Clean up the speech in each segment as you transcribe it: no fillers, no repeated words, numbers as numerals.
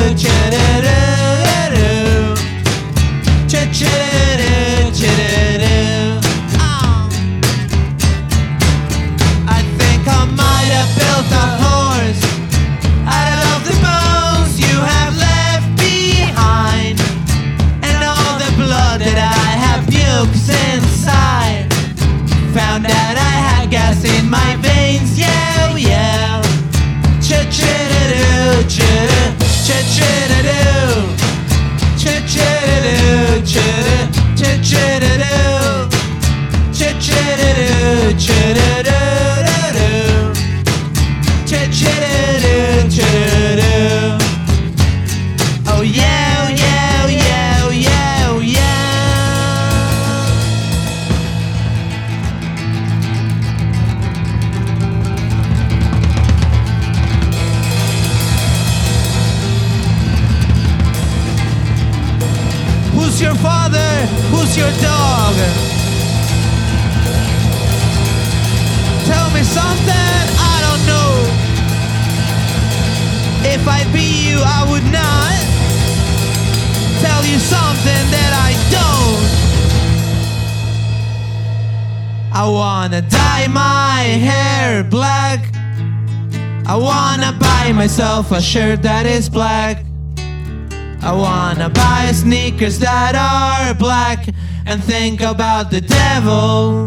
I think I might have built a horse out of the bones you have left behind, and all the blood that I have pukes inside. Found out I had gas in my veins, yeah, yeah. Cha-cha-da-doo, cha-cha-da-doo, cha-cha-da-doo, cha-cha-da-doo, cha-cha-da-doo, cha-da-doo, cha-cha-da-doo, cha-da-doo. Oh yeah, oh yeah, oh yeah, oh yeah, oh yeah. Who's your father? Who's your dog? Tell me something I don't know. If I'd be you, I would not tell you something that I don't. I wanna dye my hair black. I wanna buy myself a shirt that is black. I wanna buy sneakers that are black and think about the devil.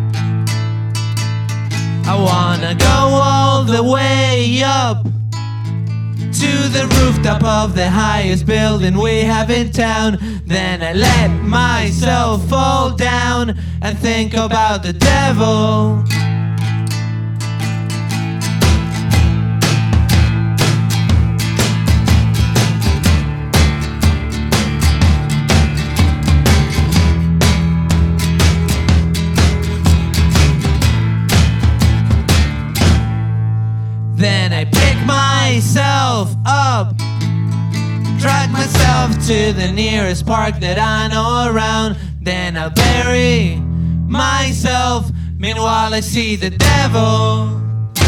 I wanna go all the way up to the rooftop of the highest building we have in town. Then I let myself fall down and think about the devil. Then I pick myself up, drag myself to the nearest park that I know around. Then I'll bury myself, meanwhile I see the devil.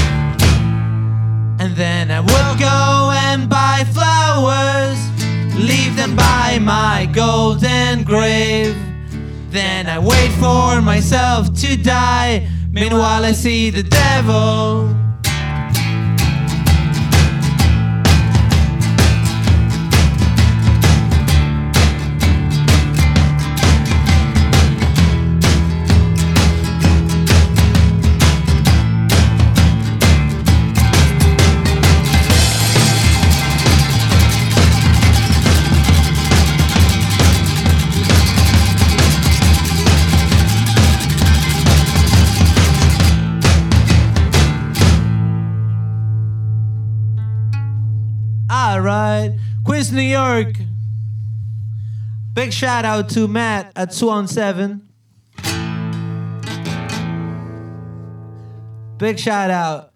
And then I will go and buy flowers, leave them by my golden grave. Then I wait for myself to die, meanwhile I see the devil. Alright, Quiz New York. Big shout out to Matt at Swan 7. Big shout out.